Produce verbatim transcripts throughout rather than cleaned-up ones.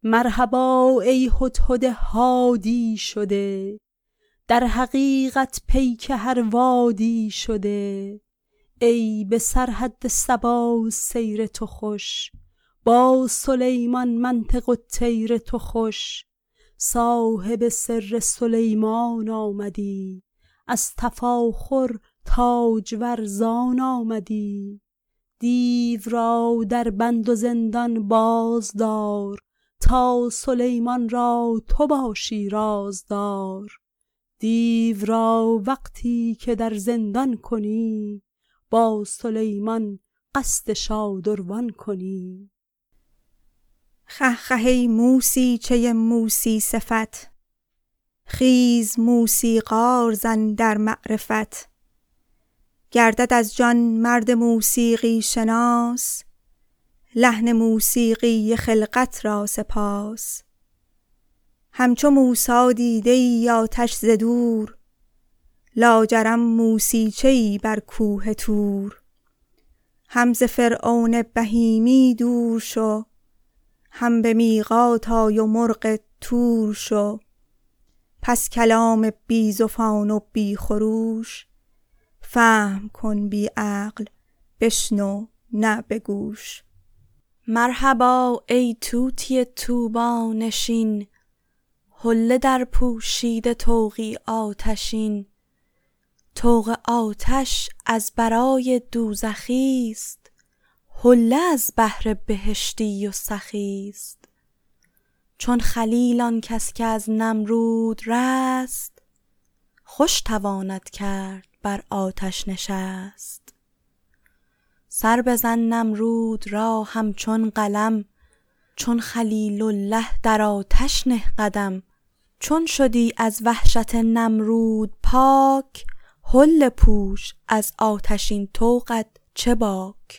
مرحبا ای هدهد هادی شده، در حقیقت پیک هر وادی شده. ای به سرحد صبا سیر تو خوش، با سلیمان منطق الطیر تو خوش. صاحب سر سلیمان آمدی، از تفاخر تاجور زان آمدی. دیو را در بند و زندان باز دار، تا سلیمان را تو باشی رازدار. دیو را وقتی که در زندان کنی، با سلیمان قصد شادروان کنی. خه خه ای موسیچه موسی صفت، خیز موسیقار زن در معرفت. گردد از جان مرد موسیقی شناس، لحن موسیقی خلقت را سپاس. همچو موسی دیده ای آتش ز دور، لاجرم موسیچه ای بر کوه طور. هم ز فرعون بهیمی دور شو، هم به میقات آی و مرغ طور شو. پس کلام بی زفان و بی خروش، فهم کن بی عقل بشنو نه به گوش. مرحبا ای طوطی طوبی نشین، حله در پوشیده طوقی آتشین. طوق آتش از برای دوزخیست، حله از بهر بهشتی و سخیست. چون خلیل آن کس که از نمرود رست، خوش تواند کرد بر آتش نشست. سر بزن نمرود را همچون قلم، چون خلیل الله در آتش نه قدم. چون شدی از وحشت نمرود پاک، حله پوش از آتشین طوقت چه باک.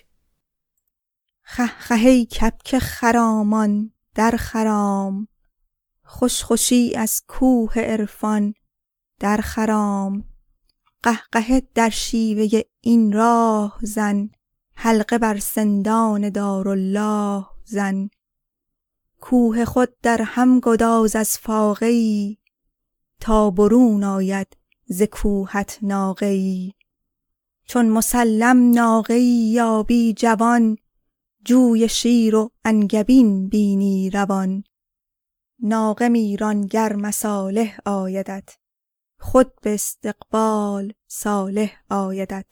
خه خه ای کبک خرامان در خرام، خوش خوشی از کوه عرفان در خرام. قهقهه در شیوه این راه زن، حلقه بر سندان دارالله زن. کوه خود در هم گداز از فاقه ای، تا برون آید ز کوهت ناقه ای. چون مسلم ناقه ای یابی جوان، جوی شیر و انگبین بینی روان. ناقه میران گر مصالح آیدت، خود به استقبال صالح آیدت.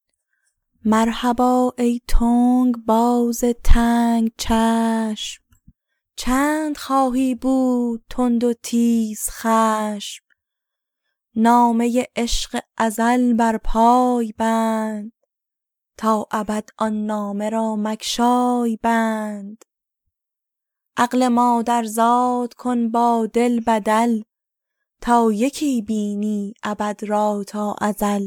مرحبا ای تنگ باز تنگ چشم، چند خواهی بود تند و تیز خشم. نامه عشق ازل بر پای بند، تا ابد آن نامه را مگشای بند. عقل مادرزاد کن با دل بدل، تا یکی بینی ابد را تا ازل.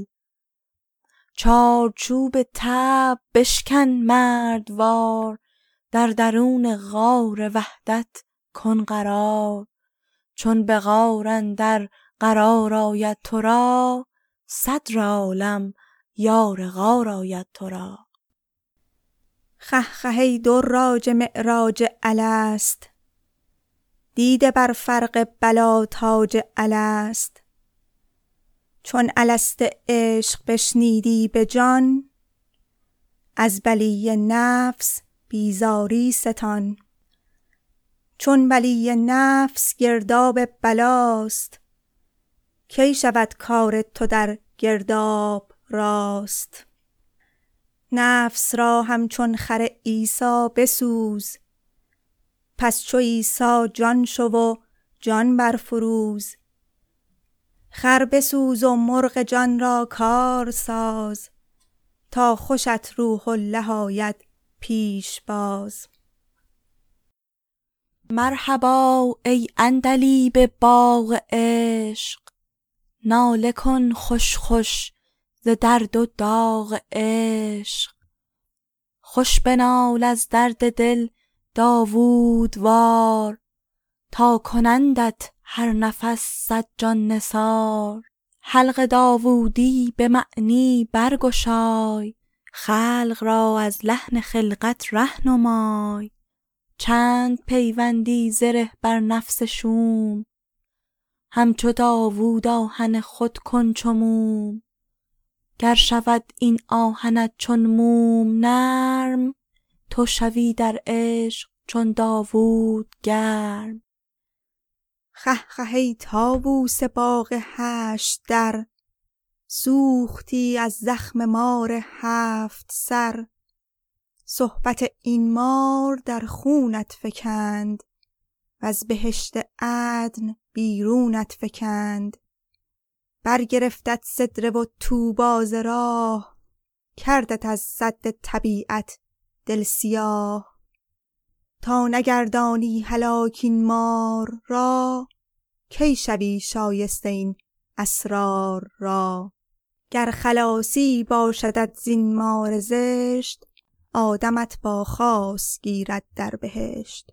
چارچوب طبع بشکن مردوار، در درون غار وحدت کن قرار. چون به غار اندر قرار آید تو را، صدر عالم یار غار آید تو را. خه خه ای دراج معراج الست، دیده بر فرق بلا تاج الست. چون الست عشق بشنیدی به جان، از بلی نفس بیزاری ستان. چون بلی نفس گرداب بلاست، کی شود کار تو در گرداب راست. نفس را همچون خر عیسی بسوز، پس چو عیسی جان شو و جان برفروز. خر بسوز و مرغ جان را کار ساز، تا خوشت روح الله آید پیش باز. مرحبا ای عندلیب باغ عشق، ناله کن خوش خوش ز درد و داغ عشق. خوش بنال از درد دل داوودوار، تا کنندت هر نفس صد جان نثار. حلق داوودی به معنی برگشای، خلق را از لحن خلقت ره نمای. چند پیوندی زره بر نفس شوم، همچو داوود آهن خود کن چو موم. گر شود این آهنت چون موم نرم، تو شوی در عشق چون داوود گرم. خه خه ای طاووس باغ هشت در، سوختی از زخم مار هفت سر. صحبت این مار در خونت فکند، وز بهشت عدن بیرونت فکند. برگرفتت سدره و طوبی ز راه، کردت از سد طبیعت دل سیاه. تا نگردانی هلاک این مار را، کی شوی شایسته این اسرار را. گر خلاصی باشدت زین مار زشت، آدمت با خاص گیرد در بهشت.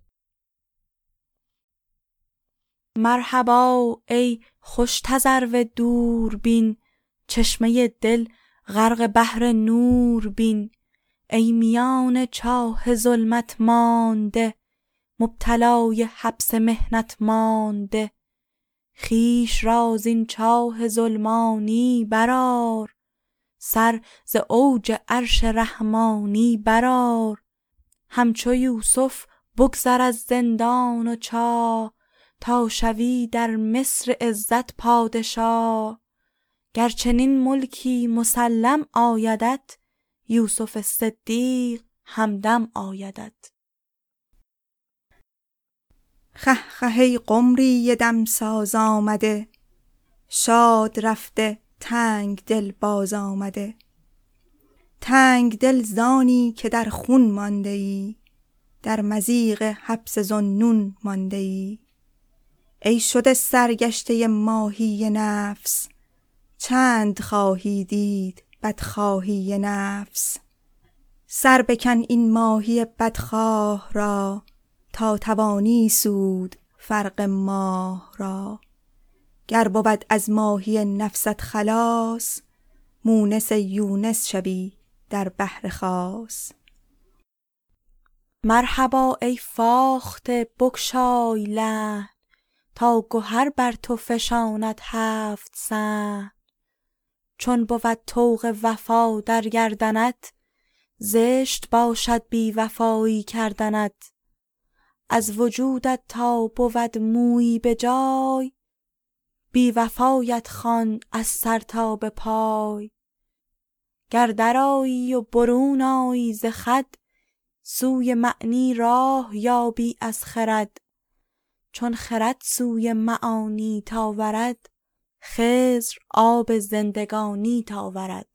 مرحبا ای خوش تذرو دوربین، چشمه دل غرق بحر نور بین. ای میان چاه ظلمت مانده، مبتلای حبس محنت مانده. خویش را زین چاه ظلمانی برآر، سر ز اوج عرش رحمانی برآر. همچو یوسف بگذر از زندان و چاه، تا شوی در مصر عزت پادشاه. گر چنین ملکی مسلم آیدت، یوسف صدیق همدم آیدت. خه خه ای قمری دمساز آمده، شاد رفته تنگ دل باز آمده. تنگ دل زانی که در خون مانده ای، در مضیق حبس ذوالنون مانده ای. ای شده سرگشته ماهی نفس، چند خواهی دید بدخواهی نفس. سر بکن این ماهی بدخواه را، تا توانی سود فرق ماه را. گر بود از ماهی نفست خلاص، مونس یونس شوی در بحر خاص. مرحبا ای فاخته بگشای لحن، تا گهر بر تو فشاند هفت صحن. چون بود طوق وفا در گردنت، زشت باشد بی وفایی کردنت. از وجودت تا بود مویی به جای، بی وفایت خوان از سر تا به پای. گر درآیی و برون آیی ز خود، سوی معنی راه یابی از خرد. چون خرد سوی معانی تا ورد، خضر آب زندگانی تا ورد.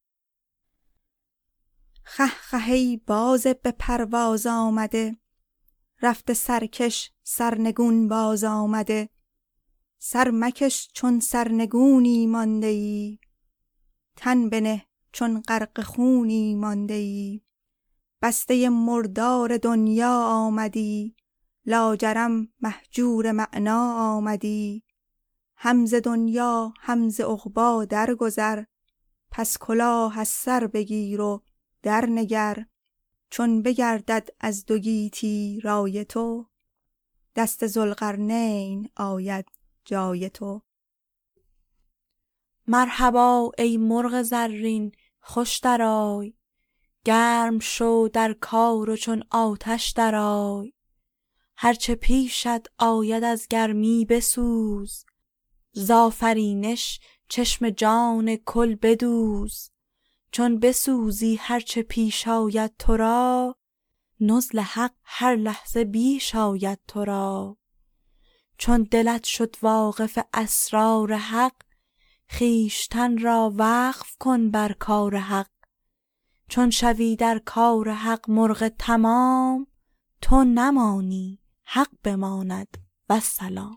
خه خه ای باز به پرواز آمده، رفته سرکش سرنگون باز آمده. سر مکش چون سرنگونی مانده ای، تن بنه چون غرق خونی مانده ای. بسته مردار دنیا آمدی، لاجرم مهجور معنا آمدی. هم ز دنیا هم ز عقبی درگذر، پس کلاه از سر بگیر و در نگر. چون بگردد از دو گیتی رای تو، دست ذوالقرنین آید جای تو. مرحبا ای مرغ زرین خوش درآی، گرم شو در کار و چون آتش درآی. هرچه پیشت آید از گرمی بسوز، ز آفرینش چشم جان کل بدوز. چون بسوزی هرچه پیش آید تو را، نزل حق هر لحظه بیش آید تو را. چون دلت شد واقف اسرار حق، خویشتن را وقف کن بر کار حق. چون شوی در کار حق مرغ تمام، تو نمانی حق بماند والسلام.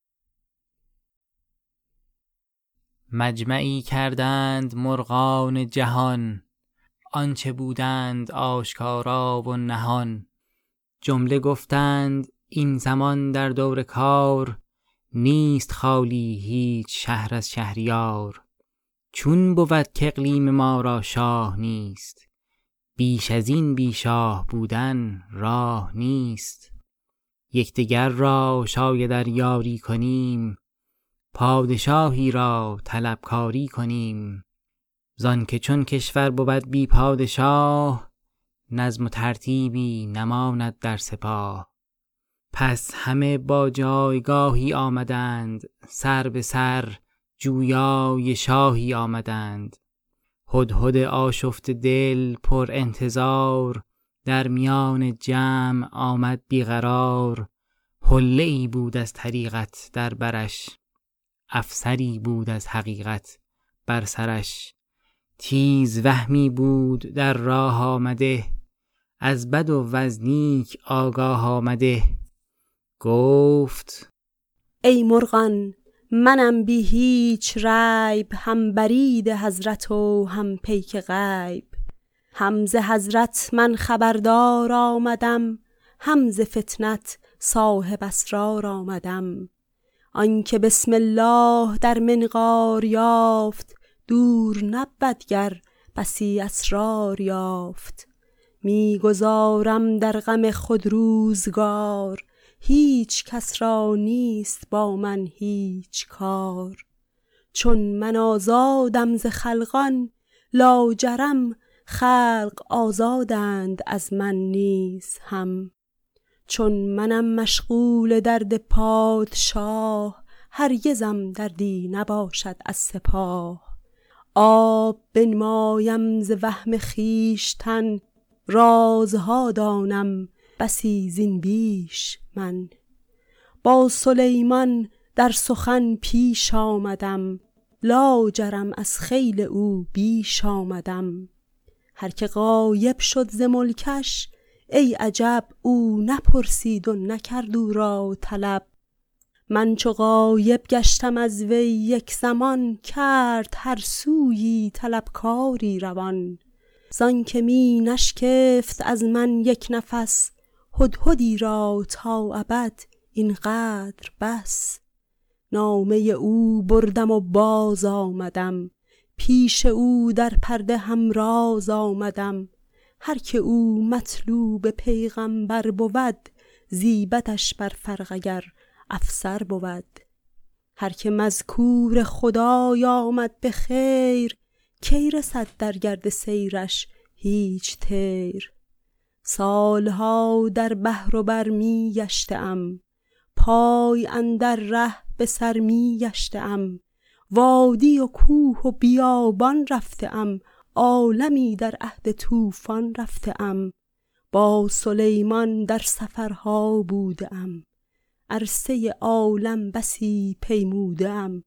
مجمعی کردند مرغان جهان، آنچه بودند آشکارا و نهان. جمله گفتند این زمان در دور کار، نیست خالی هیچ شهر از شهریار. چون بود که اقلیم ما را شاه نیست، بیش از این بی شاه بودن راه نیست. یکدیگر را شاید ار یاری کنیم، پادشاهی را طلبکاری کنیم. زان که چون کشور بود بی پادشاه، نظم و ترتیبی نماند در سپاه. پس همه با جایگاهی آمدند، سر به سر جویای شاهی آمدند. هدهد آشفته دل پر انتظار، در میان جمع آمد بیقرار. حله ای بود از طریقت در برش، افسری بود از حقیقت بر سرش. تیز وهمی بود در راه آمده، از بد و از نیک آگاه آمده. گفت ای مرغان منم بی هیچ ریب، هم برید حضرت و هم پیک غیب. هم ز حضرت من خبردار آمدم، هم ز فتنت صاحب اسرار آمدم. آنکه بسم الله در منقار یافت، دور نبود گر بسی اسرار یافت. می گذارم در غم خود روزگار، هیچ کس را نیست با من هیچ کار. چون من آزادم ز خلقان، لاجرم خلق آزادند از من نیز هم. چون منم مشغول درد پادشاه، هرگزم دردی نباشد از سپاه. آب بنمایم ز وهم خویشتن، رازها دانم بسی زین بیش من. با سلیمان در سخن پیش آمدم، لاجرم از خیل او بیش آمدم. هر که غایب شد ز ملکش، ای عجب او نپرسید و نکرد او را طلب. من چو غایب گشتم از وی یک زمان، کرد هر سویی طلبکاری روان. زان که می نشکفت از من یک نفس، هدهدی را تا ابد اینقدر بس. نامه او بردم و باز آمدم، پیش او در پرده همراز آمدم. هر که او مطلوب پیغمبر بود، زیبدش بر فرق اگر افسر بود. هر که مذکور خدای آمد به خیر، کی رسد در گرد سیرش هیچ طیر. سالها در بحر و بر می گشته ام، پای اندر ره به سر می گشته ام. وادی و کوه و بیابان رفته ام، عالمی در عهد طوفان رفته ام. با سلیمان در سفرها بوده ام، عرصه عالم بسی پیموده ام.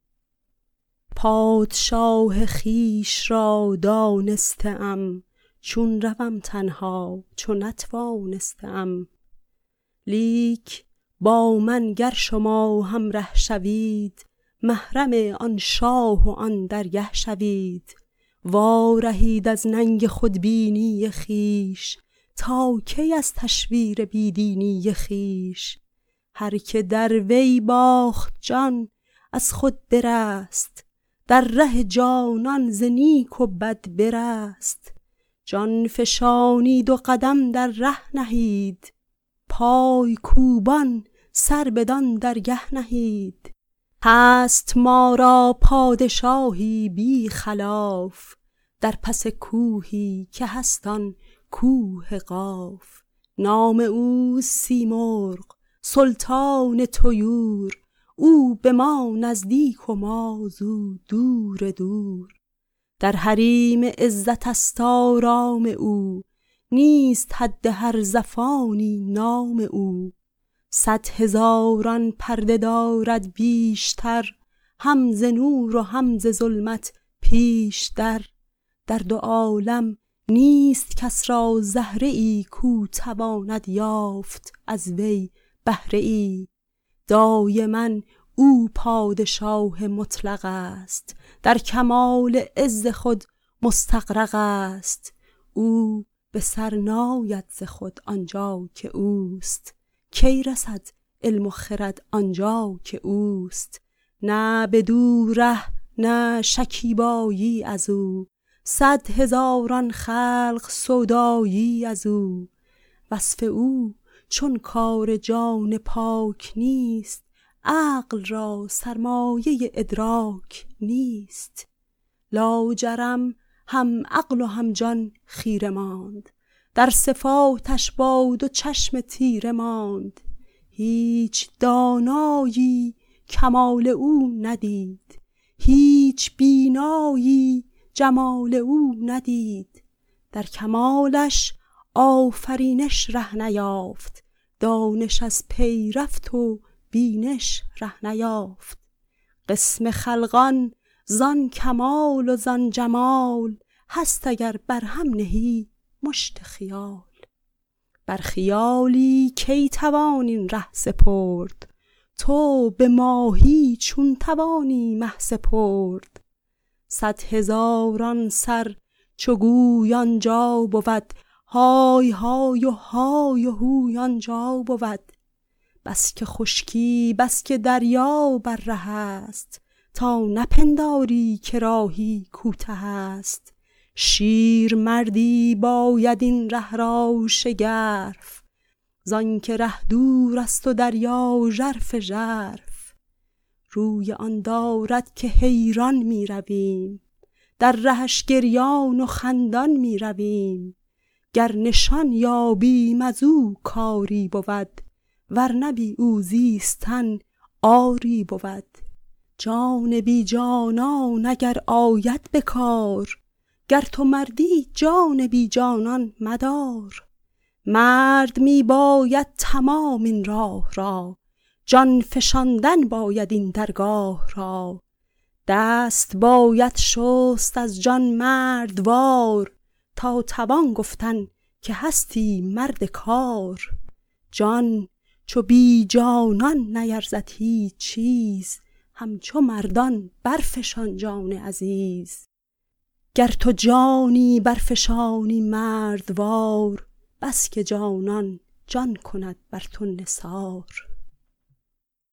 پادشاه خویش را دانسته ام، چون روم تنها چو نتوانسته ام. لیک با من گر شما همره شوید، محرم آن شاه و آن درگه شوید. وارهید از ننگ خودبینی خویش، تا کی از تشویر بیدینی خویش. هر که در وی باخت جان از خود برست، در ره جانان ز نیک و بد برست. جان فشانید و قدم در ره نهید، پای کوبان سر بدان درگه نهید. هست ما را پادشاهی بی خلاف، در پس کوهی که هست آن کوه قاف. نام او سیمرغ سلطان طیور، او به ما نزدیک و ما زو دور دور. در حریم عزت است آرام او، نیست حد هر زفانی نام او. صد هزاران پرده دارد بیشتر، هم ز نور و هم ز ظلمت پیشتر. در دو عالم نیست کس را زهره ای، کو تواند یافت از وی بهره ای. دایما او پادشاه مطلق است، در کمال عز خود مستغرق است. او به سر ناید ز خود آنجا که اوست، کی رسد علم و خرد آنجا که اوست. نه بدو ره نه شکیبایی از او، صد هزاران خلق سودایی از او. وصف او چون کار جان پاک نیست، عقل را سرمایه ادراک نیست. لاجرم هم عقل و هم جان خیره ماند، در صفاتش با دو چشم تیره ماند. هیچ دانایی کمال او ندید، هیچ بینایی جمال او ندید. در کمالش آفرینش ره نیافت، دانش از پی رفت و بینش ره نیافت. قسم خلقان زان کمال و زان جمال، هست اگر بر هم نهی مشت خیال. بر خیالی کی توان این ره سپرد، تو به ماهی چون توانی مه سپرد. صد هزاران سر چو گوی آنجا بود، های های و های و هوی آنجا بود. بس که خشکی بس که دریا بر ره است، تا نپنداری که راهی کوته است. شیر مردی باید این ره را شگرف، زان که ره دور است و دریا ژرف ژرف. روی آن دارد که حیران می رویم، در رهش گریان و خندان می رویم. گر نشان یابیم از او کاری بود، ورنه بی او زیستن عاری بود. جان بی جانان اگر آید به کار، گر تو مردی جان بی جانان مدار. مرد می باید تمام این راه را، جان فشاندن باید این درگاه را. دست باید شست از جان مردوار، تا توان گفتن که هستی مرد کار. جان چو بی جانان نیرزد هیچ چیز، همچو مردان برفشان جان عزیز. گر تو جانی برفشانی مردوار، بس که جانان جان کند بر تو نثار.